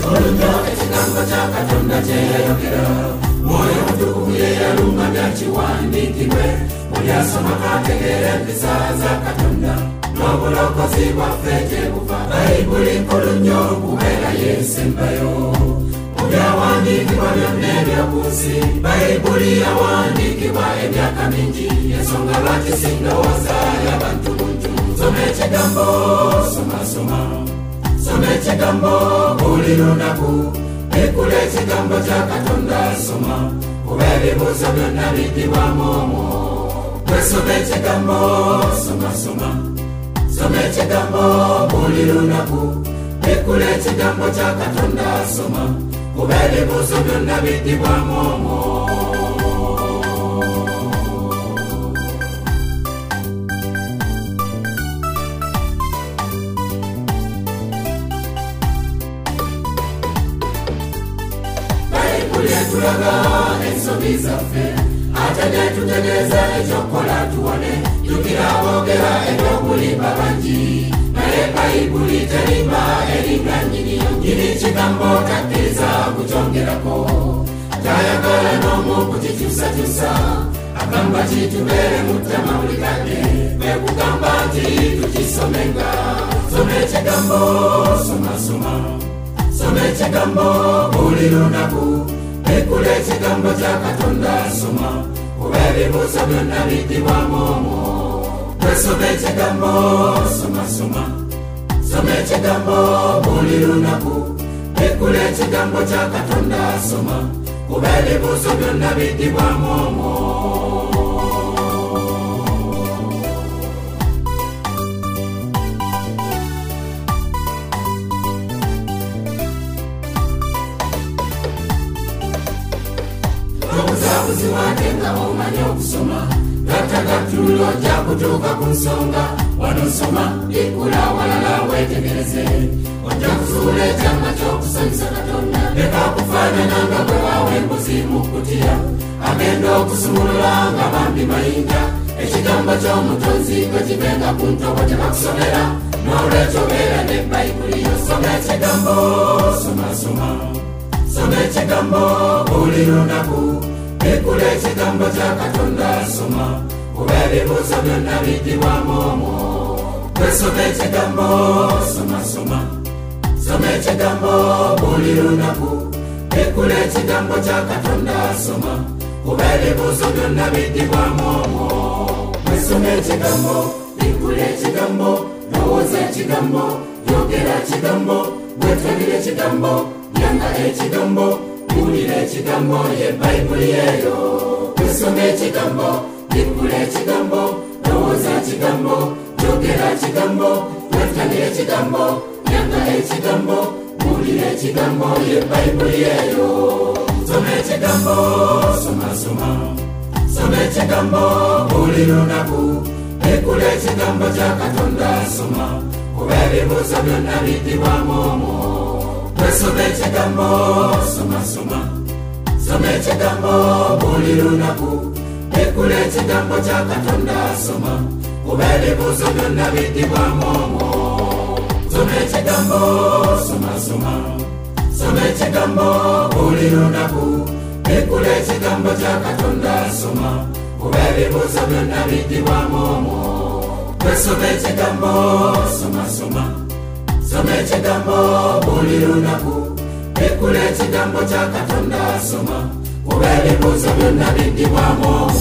olunyo ekigambo kya Katonda kye yayogera Mwoyo Mutukuvu ye yalumanya kiwandiikibwe buli asoma ategeera empisa za Katonda n'obulokozi bwaffe gye buva Bayibuli nkulu nnyo kubeera yeesembayo mu byawandiikibwa byonna eby'oku nsi Bayibuli yawandiikibwa emyaka mingi ensonga lwaki sindowooza y'abantu buntu soma ekigambo soma ekigambo buli lunaku ekula ekigambo kya Katonda soma kuba ebibuuzo byonna biddibwamu omwo soma ekigambo soma ekigambo buli lunaku ekula ekigambo kya Katonda soma kuba ebibuuzo byonna biddibwamu omwo Tulaga ensobi zaffe ate ne tutegeeza ekyokukola tuwone jjukira aboogera ebyokulimba bangi naye Bayibuli terimba eringa nnyiniyo nyini kigambo takkiriza kukyongerako tayagala n'omu kukikyusakyusa agamba kitubeere mu ttama buli kadde kwe kugamba nti tukisomenga soma ekigambo soma ekigambo buli lunaku ekula ekigambo kya Katonda soma kuba ebibuuzo byonna biddibwamu omwo soma ekigambo soma ekigambo buli lunaku ekula ekigambo kya Katonda soma kuba ebibuuzo byonna biddibwamu omwo Obuzabuzi wate nga omanya okusoma gattagattulo ojja kutuuka ku nsonga wano soma ikula walala weetegereze ojja kuzuula ekyama ky'okusanyusa Katonda leka kufaanana nga bwe waawa embuzi mu kkutiya agenda okusumulula nga bambi mayinja ekigambo ky'omutonzi bwe kivenga ku ntobo gye bakusomera n'olwekyo beera ne Bayibuli yo soma ekigambo soma ekigambo buli lunaku ekula ekigambo kya Katonda soma kuba ebibuuzo byonna biddibwamu omwo soma ekigambo soma ekigambo buli lunaku ekula ekigambo kya Katonda soma kuba ebibuuzo byonna biddibwamu omwo soma ekigambo ekula ekigambo lowooza ekigambo yogera ekigambo weetondera ekigambo yanga ekigambo buulira ekigambo ye Bayibuli eyo soma ekigambo ekula ekigambo lowooza ekigambo yogera ekigambo weetondera ekigambo yanga ekigambo buulira ekigambo ye Bayibuli eyo soma ekigambo soma ekigambo buli lunaku ekula ekigambo kya Katonda soma kuba ebibuuzo byonna biddibwamu omwo soma ekigambo soma ekigambo buli lunaku ekula ekigambo kya Katonda soma kuba ebibuuzo byonna biddibwamu omwo soma ekigambo soma ekigambo buli lunaku ekula ekigambo kya Katonda soma kuba ebibuuzo byonna biddibwamu omwo soma ekigambo soma ekigambo buli lunaku ekula ekigambo kya Katonda soma kuba ebibuuzo byonna biddibwamu omwo